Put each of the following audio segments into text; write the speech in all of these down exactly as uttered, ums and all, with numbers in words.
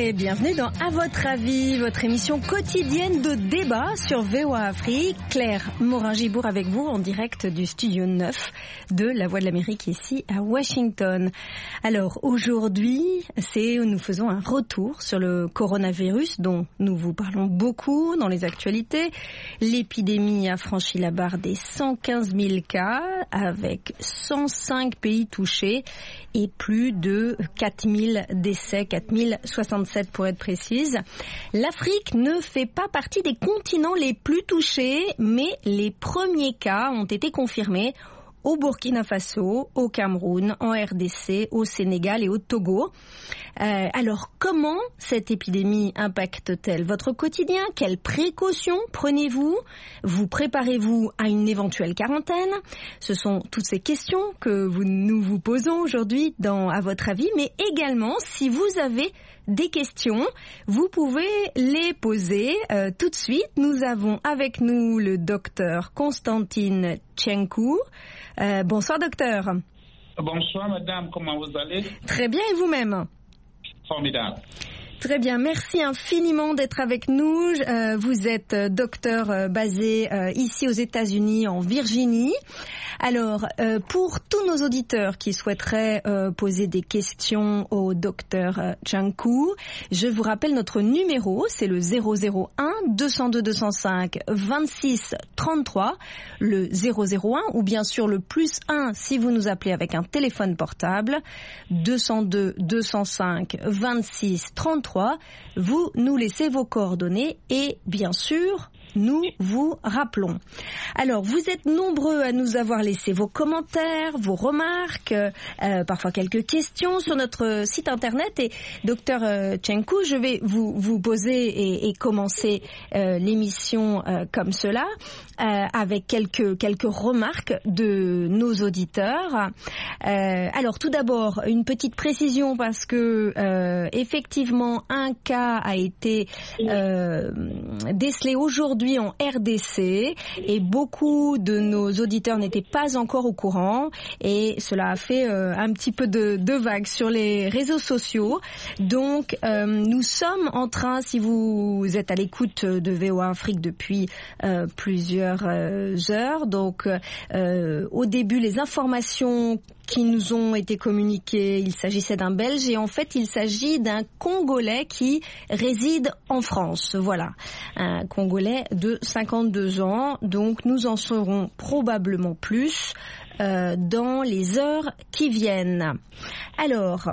et bienvenue dans À votre avis, votre émission quotidienne de débat sur V O A Afrique. Claire Morin-Gibour avec vous en direct du studio neuf de La Voix de l'Amérique ici à Washington. Alors aujourd'hui, c'est nous faisons un retour sur le coronavirus dont nous vous parlons beaucoup dans les actualités. L'épidémie a franchi la barre des cent quinze mille cas avec cent cinq pays touchés et plus de quatre mille décès, quatre mille soixante-sept pour être précise. L'Afrique ne fait pas partie des continents les plus touchés, mais les premiers cas ont été confirmés au Burkina Faso, au Cameroun, en R D C, au Sénégal et au Togo. Euh, alors, comment cette épidémie impacte-t-elle votre quotidien? Quelles précautions prenez-vous? Vous préparez-vous à une éventuelle quarantaine? Ce sont toutes ces questions que vous, nous vous posons aujourd'hui dans À votre avis, mais également, si vous avez des questions, vous pouvez les poser euh, tout de suite. Nous avons avec nous le docteur Constantine Tchenkou. Euh, bonsoir docteur. Bonsoir madame, comment vous allez? Très bien, et vous-même? Formidable. Très bien, merci infiniment d'être avec nous. Euh, vous êtes docteur euh, basé euh, ici aux États-Unis, en Virginie. Alors, euh, pour tous nos auditeurs qui souhaiteraient euh, poser des questions au docteur euh, Tchenkou, je vous rappelle notre numéro, c'est le zéro zéro un deux zéro deux deux zéro cinq vingt-six trente-trois, le zéro zéro un ou bien sûr le plus un si vous nous appelez avec un téléphone portable, deux zéro deux deux zéro cinq vingt-six trente-trois. Vous nous laissez vos coordonnées et bien sûr, nous vous rappelons. Alors, vous êtes nombreux à nous avoir laissé vos commentaires, vos remarques, euh, parfois quelques questions sur notre site internet. Et docteur euh, Tchenkou, je vais vous, vous poser et, et commencer euh, l'émission euh, comme cela, euh, avec quelques, quelques remarques de nos auditeurs. Euh, alors, tout d'abord, une petite précision parce que, euh, effectivement, un cas a été euh, décelé aujourd'hui en R D C et beaucoup de nos auditeurs n'étaient pas encore au courant et cela a fait euh, un petit peu de, de vagues sur les réseaux sociaux. Donc euh, nous sommes en train, si vous êtes à l'écoute de V O A Afrique depuis euh, plusieurs euh, heures, donc euh, au début les informations qui nous ont été communiquées, il s'agissait d'un Belge et en fait il s'agit d'un Congolais qui réside en France. Voilà, un Congolais de cinquante-deux ans, donc nous en saurons probablement plus euh, dans les heures qui viennent. Alors,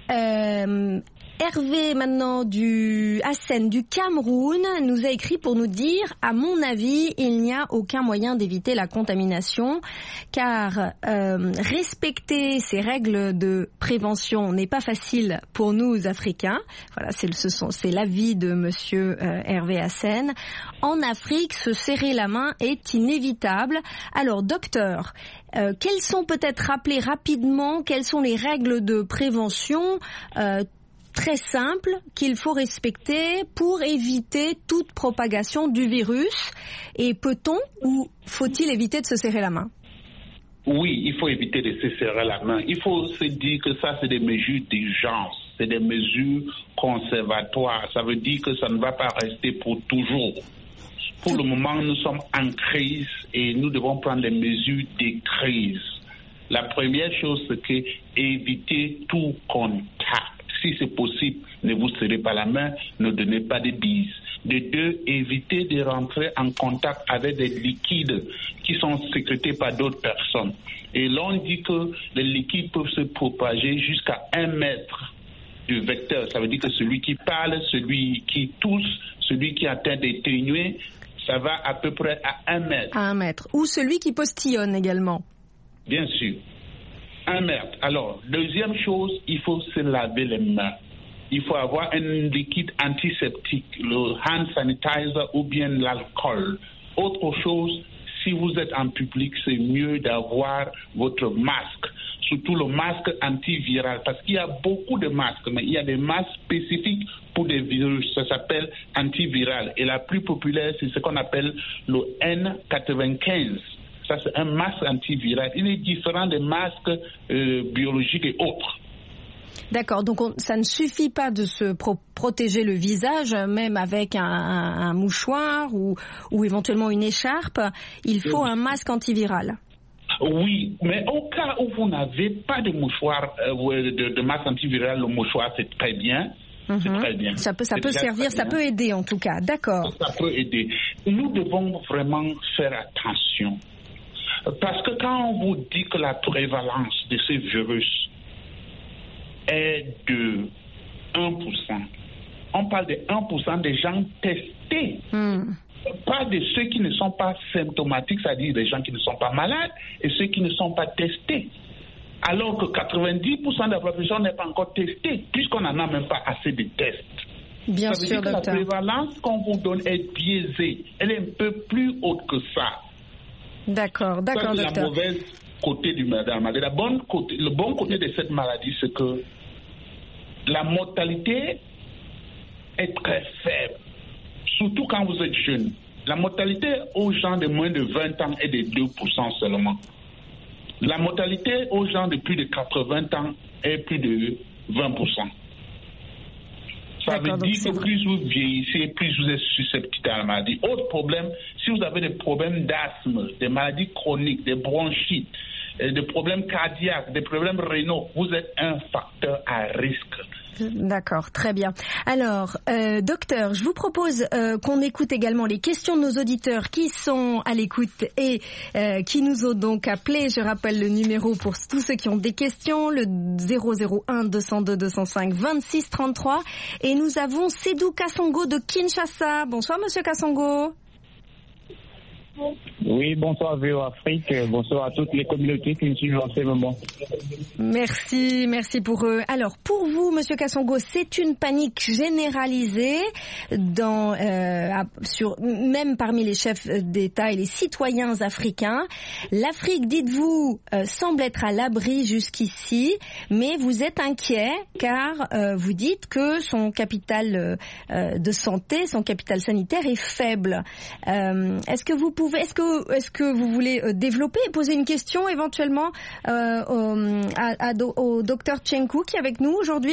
euh, Hervé maintenant du Hassen du Cameroun nous a écrit pour nous dire « À mon avis, il n'y a aucun moyen d'éviter la contamination car euh, respecter ces règles de prévention n'est pas facile pour nous Africains. » Voilà, c'est, ce sont, c'est l'avis de monsieur euh, Hervé Hassen. En Afrique, se serrer la main est inévitable. Alors, docteur, euh, quelles sont peut-être rappelées rapidement, quelles sont les règles de prévention euh, très simple qu'il faut respecter pour éviter toute propagation du virus. Et peut-on ou faut-il éviter de se serrer la main? Oui, il faut éviter de se serrer la main. Il faut se dire que ça, c'est des mesures d'urgence, c'est des mesures conservatoires. Ça veut dire que ça ne va pas rester pour toujours. Pour le moment, nous sommes en crise et nous devons prendre des mesures de crise. La première chose, c'est que éviter tout contact. Si c'est possible, ne vous serrez pas la main, ne donnez pas de bises. De deux, évitez de rentrer en contact avec des liquides qui sont sécrétés par d'autres personnes. Et l'on dit que les liquides peuvent se propager jusqu'à un mètre du vecteur. Ça veut dire que celui qui parle, celui qui tousse, celui qui est en train d'éternuer, ça va à peu près à un mètre. À un mètre. Ou celui qui postillonne également. Bien sûr. Un mètre. Alors, deuxième chose, il faut se laver les mains. Il faut avoir un liquide antiseptique, le hand sanitizer ou bien l'alcool. Autre chose, si vous êtes en public, c'est mieux d'avoir votre masque, surtout le masque antiviral, parce qu'il y a beaucoup de masques, mais il y a des masques spécifiques pour des virus. Ça s'appelle antiviral. Et la plus populaire, c'est ce qu'on appelle le N quatre-vingt-quinze. Ça, c'est un masque antiviral. Il est différent des masques euh, biologiques et autres. D'accord, donc on, ça ne suffit pas de se pro- protéger le visage, même avec un, un, un mouchoir ou, ou éventuellement une écharpe. Il faut un masque antiviral. Oui, mais au cas où vous n'avez pas de mouchoir, euh, de, de masque antiviral, le mouchoir c'est très bien. Mm-hmm. C'est très bien. Ça peut, ça peut servir, ça peut aider en tout cas. D'accord. Ça peut aider. Nous devons vraiment faire attention. Parce que quand on vous dit que la prévalence de ce virus est de un pour cent, on parle de un pour cent des gens testés. Mm. Pas de ceux qui ne sont pas symptomatiques, c'est-à-dire des gens qui ne sont pas malades, et ceux qui ne sont pas testés. Alors que quatre-vingt-dix pour cent de la population n'est pas encore testée, puisqu'on n'en a même pas assez de tests. Bien ça veut sûr, dire que docteur. La prévalence qu'on vous donne est biaisée. Elle est un peu plus haute que ça. D'accord, d'accord, ça, c'est docteur. la mauvaise côté du maladie. La bonne côté, le bon côté de cette maladie, c'est que la mortalité est très faible. Surtout quand vous êtes jeune. La mortalité aux gens de moins de vingt ans est de deux pour cent seulement. La mortalité aux gens de plus de quatre-vingts ans est plus de vingt pour cent. Ça D'accord, veut dire que vrai. plus vous vieillissez, plus vous êtes susceptible à la maladie. Autre problème, si vous avez des problèmes d'asthme, des maladies chroniques, des bronchites, des problèmes cardiaques, des problèmes rénaux, vous êtes un facteur à risque. D'accord, très bien. Alors, euh, docteur, je vous propose euh, qu'on écoute également les questions de nos auditeurs qui sont à l'écoute et euh, qui nous ont donc appelé. Je rappelle le numéro pour tous ceux qui ont des questions, le zéro zéro un deux zéro deux deux zéro cinq vingt-six trente-trois. Et nous avons Sédou Kassongo de Kinshasa. Bonsoir, monsieur Kassongo. Oui, bonsoir V O Afrique, bonsoir à toutes les communautés qui nous suivent en ce moment. Merci, merci pour eux. Alors, pour vous, Monsieur Kassongo, c'est une panique généralisée dans, euh, sur, même parmi les chefs d'État et les citoyens africains. L'Afrique, dites-vous, euh, semble être à l'abri jusqu'ici, mais vous êtes inquiet car euh, vous dites que son capital euh, de santé, son capital sanitaire est faible. Euh, est-ce que vous pouvez Est-ce que, est-ce que vous voulez développer et poser une question éventuellement euh, au, à, à, au docteur Tchenkou qui est avec nous aujourd'hui?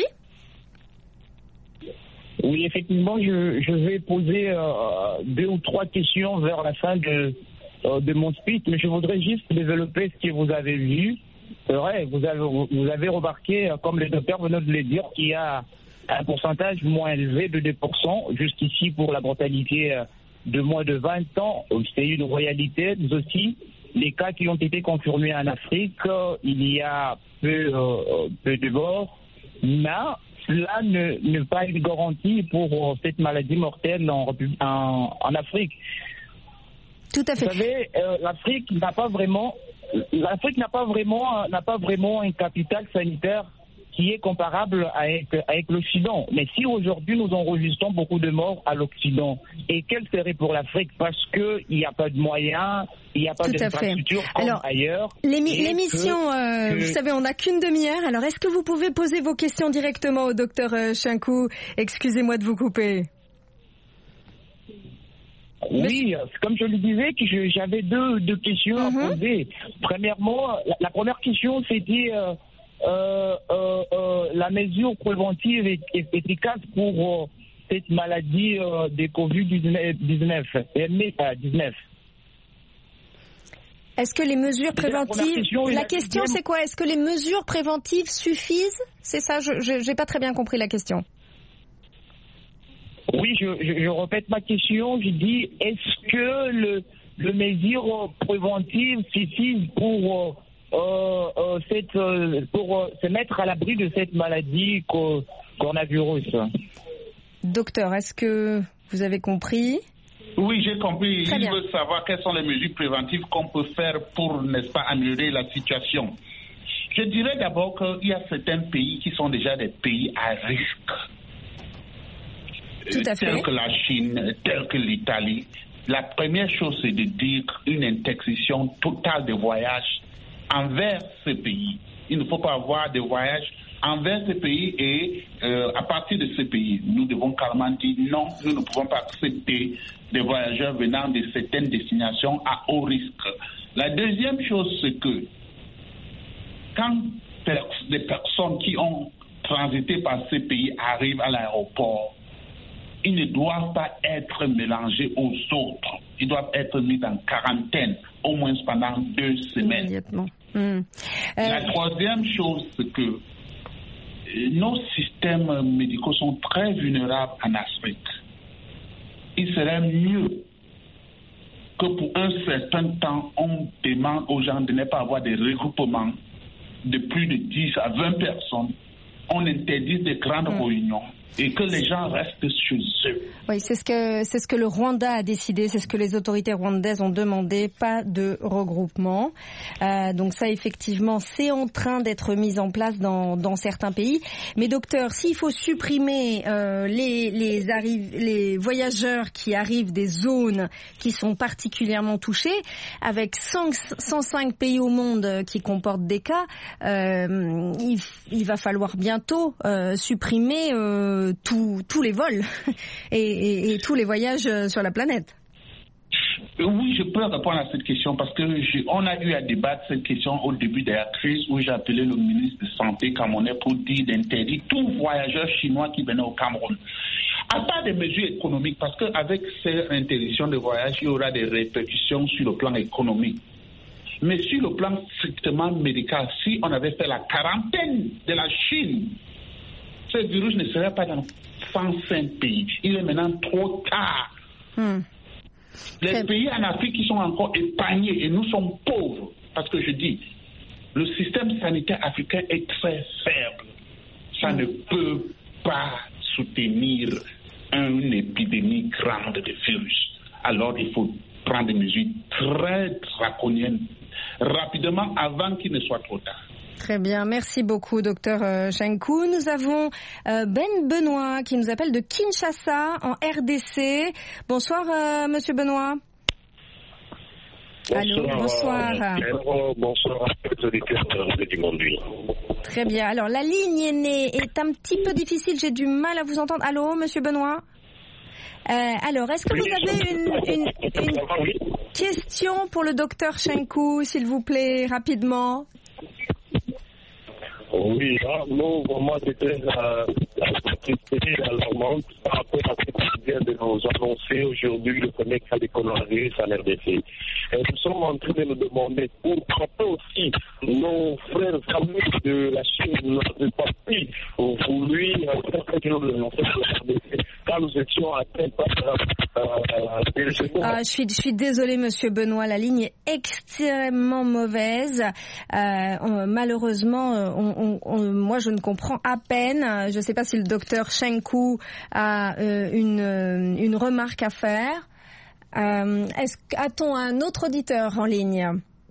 Oui, effectivement, je, je vais poser euh, deux ou trois questions vers la fin de, euh, de mon speech, mais je voudrais juste développer ce que vous avez vu. C'est vrai, vous avez, vous avez remarqué, comme le docteur venait de le dire, qu'il y a un pourcentage moins élevé de deux pour cent jusqu'ici pour la mortalité euh, de moins de vingt ans, c'est une réalité. Mais aussi, les cas qui ont été confirmés en Afrique, il y a peu, euh, peu de morts, mais cela ne n'est pas une garantie pour cette maladie mortelle en, en, en Afrique. Tout à fait. Vous savez, euh, l'Afrique n'a pas vraiment, l'Afrique n'a pas vraiment, n'a pas vraiment un capital sanitaire qui est comparable avec, avec l'Occident. Mais si aujourd'hui nous enregistrons beaucoup de morts à l'Occident, et quel serait pour l'Afrique? Parce qu'il n'y a pas de moyens, il n'y a pas d'infrastructure comme alors, ailleurs. L'émi- l'émission, que, euh, que... vous savez, on n'a qu'une demi-heure. Alors, est-ce que vous pouvez poser vos questions directement au docteur euh, Tchenkou? Excusez-moi de vous couper. Oui, comme je le disais, que je, j'avais deux, deux questions mm-hmm. à poser. Premièrement, la, la première question, c'était... Euh, Euh, euh, euh, la mesure préventive est, est efficace pour euh, cette maladie euh, de covid dix-neuf. Est-ce que les mesures préventives... La, question, la question, c'est quoi? Est-ce que les mesures préventives suffisent? C'est ça, je n'ai pas très bien compris la question. Oui, je, je, je répète ma question. Je dis, est-ce que le, le mesure préventive suffit pour... Euh, Euh, euh, cette, euh, pour euh, se mettre à l'abri de cette maladie co- coronavirus. Docteur, est-ce que vous avez compris? Oui, j'ai compris. Très Il bien. veut savoir quelles sont les mesures préventives qu'on peut faire pour, n'est-ce pas, améliorer la situation. Je dirais d'abord qu'il y a certains pays qui sont déjà des pays à risque. Tout à fait. Tels que la Chine, tels que l'Italie. La première chose, c'est de dire une interdiction totale de voyages envers ce pays. Il ne faut pas avoir de voyages envers ce pays et euh, à partir de ce pays, nous devons carrément dire non, nous ne pouvons pas accepter des voyageurs venant de certaines destinations à haut risque. La deuxième chose, c'est que quand des personnes qui ont transiter par ces pays arrivent à l'aéroport, ils ne doivent pas être mélangés aux autres. Ils doivent être mis en quarantaine, au moins pendant deux semaines. Mmh. Euh... La troisième chose, c'est que nos systèmes médicaux sont très vulnérables en Afrique. Il serait mieux que pour un certain temps, on demande aux gens de ne pas avoir des regroupements de plus de dix à vingt personnes. On interdit des grandes mmh. réunions et que les gens restent chez eux. Oui, c'est ce que c'est ce que le Rwanda a décidé, c'est ce que les autorités rwandaises ont demandé, pas de regroupement. Euh, donc ça, effectivement, c'est en train d'être mis en place dans dans certains pays. Mais docteur, s'il faut supprimer euh, les les arrive les voyageurs qui arrivent des zones qui sont particulièrement touchées, avec cent, cent cinq pays au monde qui comportent des cas, euh, il, il va falloir bientôt euh, supprimer euh, tous tous les vols et, et, et tous les voyages sur la planète. Oui, je peux répondre à cette question parce que je, on a eu à débattre cette question au début de la crise où j'ai appelé le ministre de Santé camerounais pour dire d'interdire tout voyageur chinois qui venait au Cameroun. À part des mesures économiques, parce qu'avec ces interdictions de voyage, il y aura des répercussions sur le plan économique. Mais sur le plan strictement médical, si on avait fait la quarantaine de la Chine, ce virus ne serait pas dans cent cinq pays. Il est maintenant trop tard. Hmm. Les C'est... pays en Afrique qui sont encore épargnés et nous sommes pauvres. Parce que je dis, le système sanitaire africain est très faible. Ça hmm. ne peut pas soutenir une épidémie grande de virus. Alors il faut prendre des mesures très draconiennes rapidement avant qu'il ne soit trop tard. Très bien, merci beaucoup docteur Chenkou. Nous avons Ben Benoît qui nous appelle de Kinshasa en R D C. Bonsoir euh, monsieur Benoît. Bonsoir. Allô, bonsoir. Euh, bonsoir à tous les auditeurs du monde. Très bien, alors la ligne est, née, est un petit peu difficile, j'ai du mal à vous entendre. Allô monsieur Benoît. Euh, alors, est-ce que vous avez une, une, une question pour le docteur Chenkou, s'il vous plaît, rapidement? Oui, là, nous, vraiment, c'était la tristesse alarmante par rapport à ce qui vient de nous annoncer aujourd'hui le premier cas de coronavirus en R D C. Et nous sommes en train de nous demander pourquoi aussi nos frères amis de la Chine n'ont pas pris voulu faire que nous l'avons fait en R D C car nous étions atteints par euh, ah, je suis, je suis désolée, monsieur Benoît, la ligne est extrêmement mauvaise. Euh, on, malheureusement, on, on, on, moi je ne comprends à peine. Je ne sais pas si le docteur Chenkou a euh, une, une remarque à faire. Euh, est-ce, a-t-on un autre auditeur en ligne?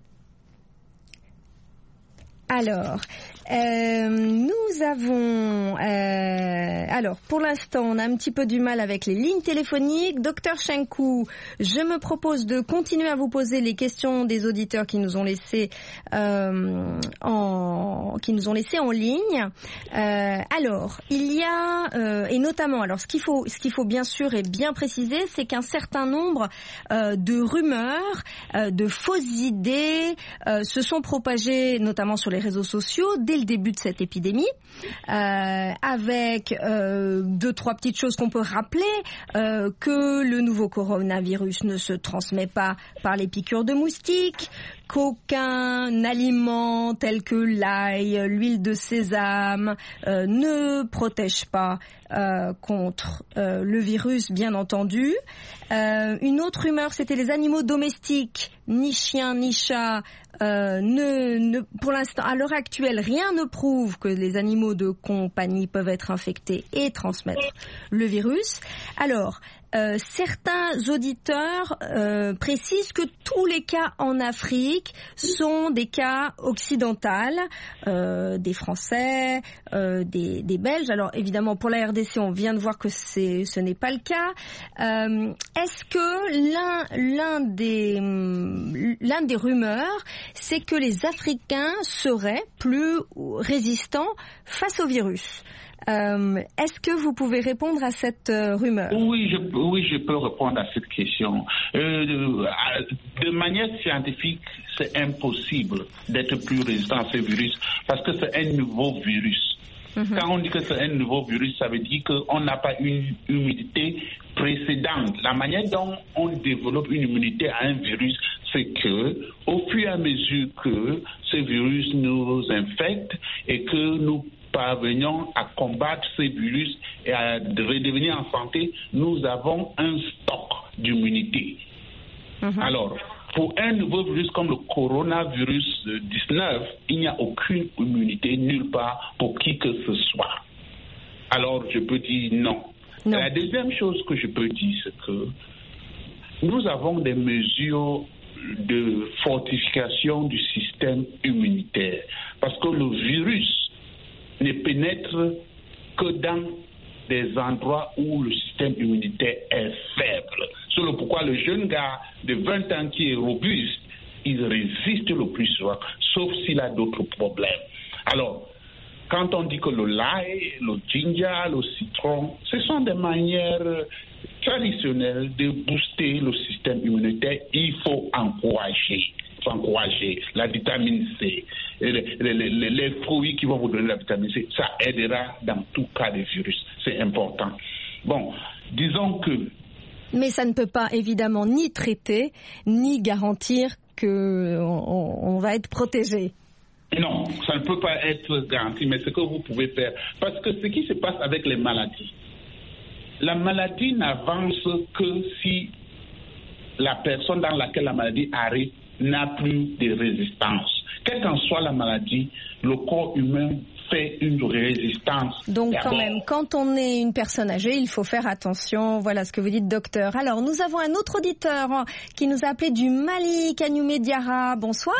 Alors, euh, nous avons... Euh, alors, pour l'instant, on a un petit peu du mal avec les lignes téléphoniques. Docteur Chenkou, je me propose de continuer à vous poser les questions des auditeurs qui nous ont laissé euh, en qui nous ont laissé en ligne. Euh, alors, il y a euh, et notamment, alors ce qu'il faut ce qu'il faut bien sûr et bien préciser, c'est qu'un certain nombre euh, de rumeurs, euh, de fausses idées euh, se sont propagées, notamment sur les réseaux sociaux dès le début de cette épidémie, euh, avec euh, deux trois petites choses qu'on peut rappeler, euh, que le nouveau coronavirus ne se transmet pas par les piqûres de moustiques, qu'aucun aliment tel que l'ail, l'huile de sésame euh, ne protège pas euh, contre euh, le virus, bien entendu. Euh, une autre rumeur, c'était les animaux domestiques, ni chiens ni chats. Euh, ne, ne, pour l'instant, à l'heure actuelle, rien ne prouve que les animaux de compagnie peuvent être infectés et transmettre le virus. Alors, euh, certains auditeurs euh, précisent que tous les cas en Afrique sont des cas occidentaux, euh, des Français, euh, des, des Belges. Alors, évidemment, pour la R D C, on vient de voir que c'est, ce n'est pas le cas. Euh, est-ce que l'un, l'un des, l'un des rumeurs, c'est que les Africains seraient plus résistants face au virus? Euh, est-ce que vous pouvez répondre à cette euh, rumeur? Oui, je, oui, je peux répondre à cette question. Euh, de, de manière scientifique, c'est impossible d'être plus résistant à ce virus parce que c'est un nouveau virus. Mm-hmm. Quand on dit que c'est un nouveau virus, ça veut dire qu'on n'a pas une immunité précédente. La manière dont on développe une immunité à un virus, c'est que, au fur et à mesure que ce virus nous infecte et que nous parvenons à combattre ces virus et à redevenir en santé, nous avons un stock d'immunité. Mm-hmm. Alors, pour un nouveau virus comme le coronavirus dix-neuf, il n'y a aucune immunité nulle part pour qui que ce soit. Alors, je peux dire non. non. La deuxième chose que je peux dire, c'est que nous avons des mesures de fortification du système immunitaire. Parce que le virus ne pénètre que dans des endroits où le système immunitaire est faible. C'est pourquoi le jeune gars de vingt ans qui est robuste, il résiste le plus souvent, sauf s'il a d'autres problèmes. Alors, quand on dit que le l'ail, le ginger, le citron, ce sont des manières traditionnelles de booster le système immunitaire, il faut encourager. encourager la vitamine C, les, les, les, les fruits qui vont vous donner la vitamine C, ça aidera dans tout cas de virus. C'est important. Bon, disons que... Mais ça ne peut pas évidemment ni traiter, ni garantir qu'on on va être protégé. Non, ça ne peut pas être garanti, mais ce que vous pouvez faire, parce que ce qui se passe avec les maladies, la maladie n'avance que si la personne dans laquelle la maladie arrive n'a plus de résistance. Quelle qu'en soit la maladie, le corps humain fait une résistance. Donc quand même, quand on est une personne âgée, il faut faire attention. Voilà ce que vous dites, docteur. Alors, nous avons un autre auditeur qui nous a appelé du Mali, Kanyumé Diarra. Bonsoir.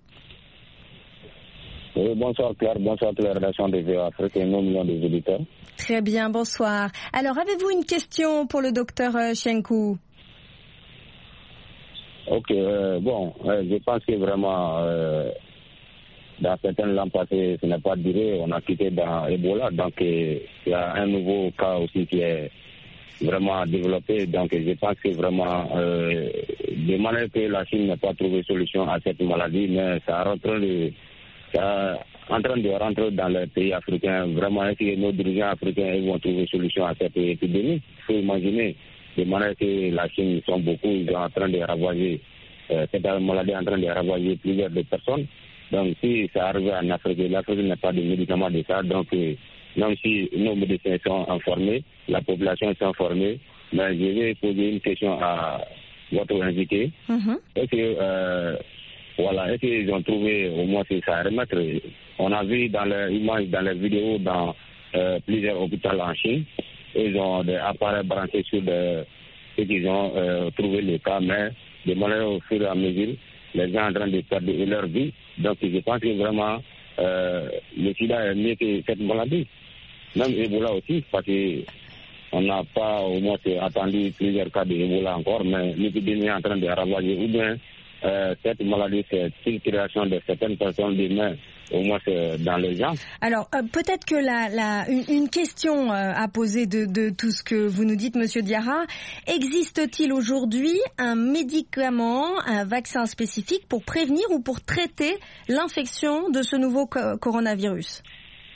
Oui, bonsoir Claire, bonsoir à toute la rédaction des V O Afrique et nos millions de auditeurs. Très bien, bonsoir. Alors, avez-vous une question pour le docteur Chenkou? Ok, euh, bon, euh, je pense que vraiment, euh, dans certaines langues passées, ce n'est pas duré, on a quitté dans Ebola, donc euh, il y a un nouveau cas aussi qui est vraiment développé, donc je pense que vraiment, euh, de manière que la Chine n'a pas trouvé solution à cette maladie, mais ça rentre de... Ça, en train de rentrer dans les pays africains, vraiment, est-ce que nos dirigeants africains vont trouver solution à cette épidémie? Il faut imaginer, de manière que la Chine, ils sont beaucoup, ils sont en train de ravager, euh, cette maladie est en train de ravager plusieurs de personnes. Donc, si ça arrive en Afrique, l'Afrique n'a pas de médicaments de ça, donc, euh, même si nos médecins sont informés, la population est informée, mais je vais poser une question à votre invité. Mm-hmm. Est-ce que, euh, Voilà, est-ce qu'ils ont trouvé au moins ça à remettre? On a vu dans les images, dans les vidéos, dans euh, plusieurs hôpitaux en Chine, ils ont des appareils branchés sur des... et qu'ils ont euh, trouvé le cas, mais de manière au fur et à mesure, les gens sont en train de perdre leur vie. Donc je pense que vraiment, euh, le sida est mieux que cette maladie. Même Ebola aussi, parce qu'on n'a pas au moins attendu plusieurs cas d'Ebola encore, mais l'épidémie est en train de ravager ou bien Euh, cette maladie, c'est une création de certaines personnes, mais au moins c'est dans les gens. Alors, euh, peut-être que la, la, une, une question euh, à poser de, de tout ce que vous nous dites, Monsieur Diarra. Existe-t-il aujourd'hui un médicament, un vaccin spécifique pour prévenir ou pour traiter l'infection de ce nouveau co- coronavirus?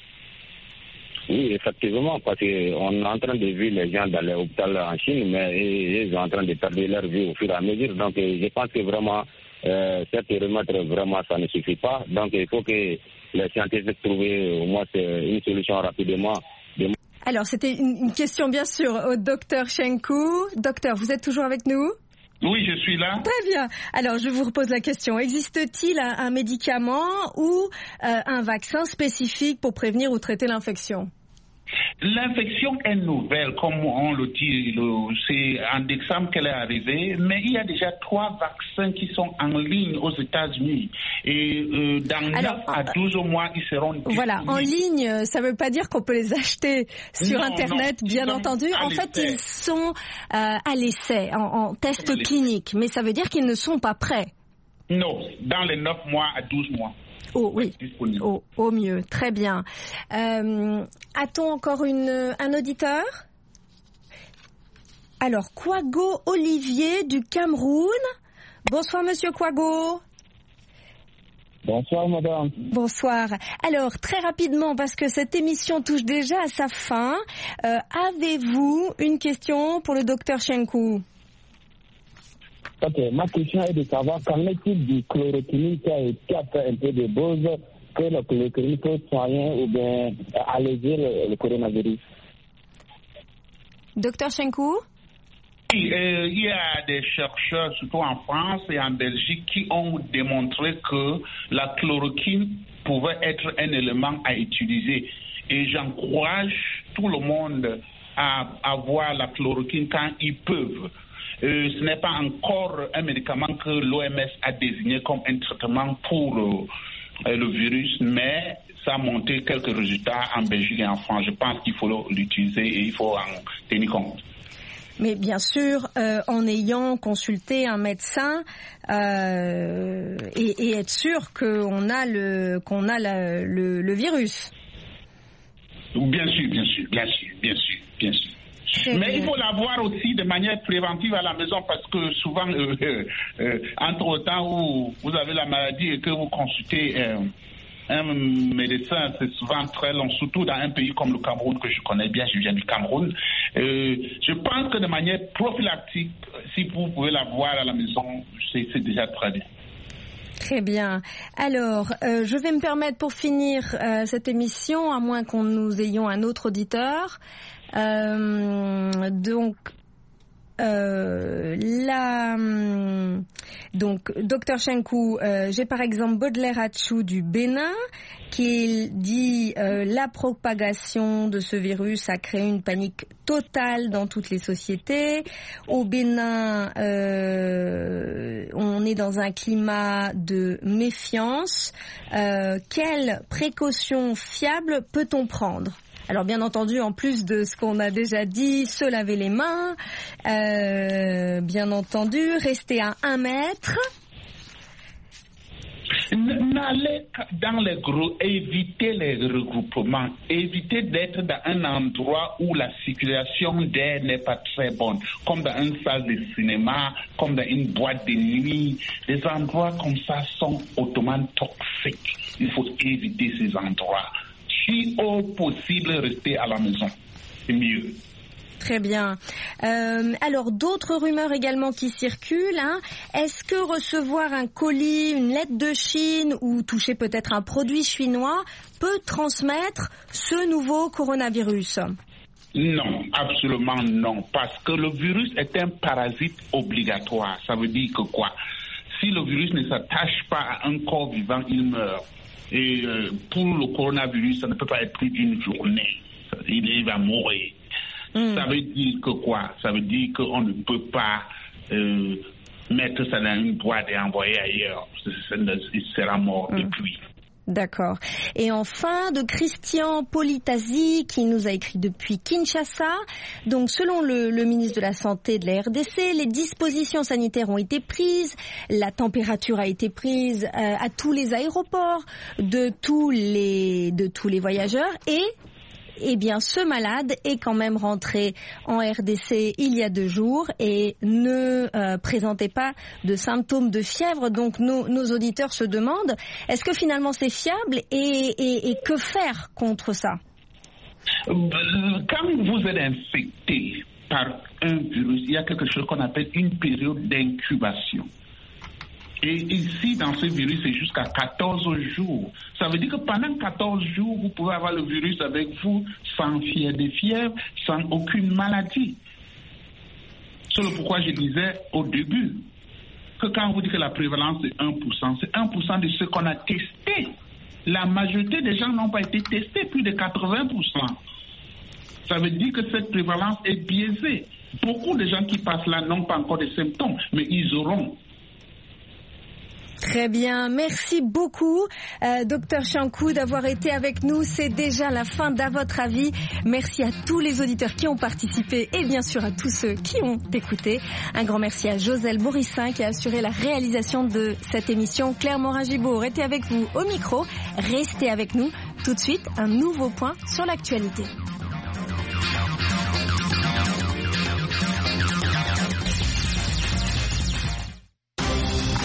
Oui, effectivement, parce qu'on est en train de voir les gens dans les hôpitaux en Chine, mais ils sont en train de perdre leur vie au fur et à mesure. Donc, je pense que vraiment, euh, cette remettre, vraiment, ça ne suffit pas. Donc, il faut que les scientifiques trouvent au moins une solution rapidement. Alors, c'était une, une question, bien sûr, au docteur Chenkou. Docteur, vous êtes toujours avec nous? Oui, je suis là. Très bien. Alors, je vous repose la question. Existe-t-il un, un médicament ou euh, un vaccin spécifique pour prévenir ou traiter l'infection? L'infection est nouvelle, comme on le dit, le, c'est en décembre qu'elle est arrivée, mais il y a déjà trois vaccins qui sont en ligne aux États-Unis. Et euh, dans neuf à douze mois, ils seront disponibles. Voilà, en ligne, ça ne veut pas dire qu'on peut les acheter sur non, Internet, non, bien entendu. En fait, ils sont euh, à l'essai, en, en test clinique, mais ça veut dire qu'ils ne sont pas prêts. Non, dans les neuf mois à douze mois. Oh oui, au, au mieux, très bien. Euh, a-t-on encore une, un auditeur? Alors, Kwago Olivier du Cameroun. Bonsoir, Monsieur Kwago. Bonsoir, madame. Bonsoir. Alors, très rapidement, parce que cette émission touche déjà à sa fin, euh, avez-vous une question pour le docteur Chenkou? Ok, ma question est de savoir qu'en est-il du chloroquine qui a été un peu de dose que le chloroquine peut soigner ou bien alléger le, le coronavirus? Docteur Chenkou? Oui, euh, il y a des chercheurs, surtout en France et en Belgique, qui ont démontré que la chloroquine pouvait être un élément à utiliser. Et j'encourage tout le monde à avoir la chloroquine quand ils peuvent. Euh, ce n'est pas encore un médicament que l'O M S a désigné comme un traitement pour euh, le virus, mais ça a montré quelques résultats en Belgique et en France. Je pense qu'il faut l'utiliser et il faut en tenir compte. Mais bien sûr, euh, en ayant consulté un médecin euh, et, et être sûr qu'on a le qu'on a la, le, le virus. Bien sûr, bien sûr, bien sûr, bien sûr, bien sûr. Très Mais bien. il faut l'avoir aussi de manière préventive à la maison parce que souvent, euh, euh, euh, entre temps où vous avez la maladie et que vous consultez euh, un médecin, c'est souvent très long, surtout dans un pays comme le Cameroun que je connais bien, je viens du Cameroun. Euh, je pense que de manière prophylactique, si vous pouvez l'avoir à la maison, c'est, c'est déjà très bien. Très bien. Alors, euh, je vais me permettre pour finir euh, cette émission, à moins qu'on nous ayons un autre auditeur. Euh, donc, euh, la, donc, docteur Chenkou, euh, j'ai par exemple Baudelaire Hatchou du Bénin qui dit euh, la propagation de ce virus a créé une panique totale dans toutes les sociétés. Au Bénin, euh, on est dans un climat de méfiance. Euh, quelles précautions fiables peut-on prendre ? Alors bien entendu, en plus de ce qu'on a déjà dit, se laver les mains, euh, bien entendu, rester à un mètre. N'allez dans les groupes, évitez les regroupements, évitez d'être dans un endroit où la circulation d'air n'est pas très bonne, comme dans une salle de cinéma, comme dans une boîte de nuit. Les endroits comme ça sont hautement toxiques. Il faut éviter ces endroits. Si au possible, rester à la maison, c'est mieux. Très bien. Euh, alors, d'autres rumeurs également qui circulent. Hein. Est-ce que recevoir un colis, une lettre de Chine ou toucher peut-être un produit chinois peut transmettre ce nouveau coronavirus ? Non, absolument non. Parce que le virus est un parasite obligatoire. Ça veut dire que quoi ? Si le virus ne s'attache pas à un corps vivant, il meurt. Et euh, pour le coronavirus, ça ne peut pas être plus d'une journée. Il, il va mourir. Mm. Ça veut dire que quoi? Ça veut dire qu'on ne peut pas euh, mettre ça dans une boîte et envoyer ailleurs. Il sera mort mm. depuis. D'accord. Et enfin, de Christian Politasi qui nous a écrit depuis Kinshasa. Donc, selon le, le ministre de la Santé de la R D C, les dispositions sanitaires ont été prises, la température a été prise euh, à tous les aéroports de tous les de tous les voyageurs et eh bien, ce malade est quand même rentré en R D C il y a deux jours et ne euh, présentait pas de symptômes de fièvre. Donc, nos, nos auditeurs se demandent, est-ce que finalement c'est fiable et, et, et que faire contre ça ? Quand vous êtes infecté par un virus, il y a quelque chose qu'on appelle une période d'incubation. Et ici, dans ce virus, c'est jusqu'à quatorze jours. Ça veut dire que pendant quatorze jours, vous pouvez avoir le virus avec vous sans fièvre de fièvre, sans aucune maladie. C'est le pourquoi je disais au début que quand on vous dit que la prévalence est un pour cent, c'est un pour cent de ceux qu'on a testés. La majorité des gens n'ont pas été testés, plus de quatre-vingts pour cent. Ça veut dire que cette prévalence est biaisée. Beaucoup de gens qui passent là n'ont pas encore de symptômes, mais ils auront. Très bien, merci beaucoup euh, docteur Chenkou d'avoir été avec nous. C'est déjà la fin d'À votre avis. Merci à tous les auditeurs qui ont participé et bien sûr à tous ceux qui ont écouté. Un grand merci à Joselle Borissin qui a assuré la réalisation de cette émission. Claire Morin-Gibault était avec vous au micro. Restez avec nous. Tout de suite, un nouveau point sur l'actualité.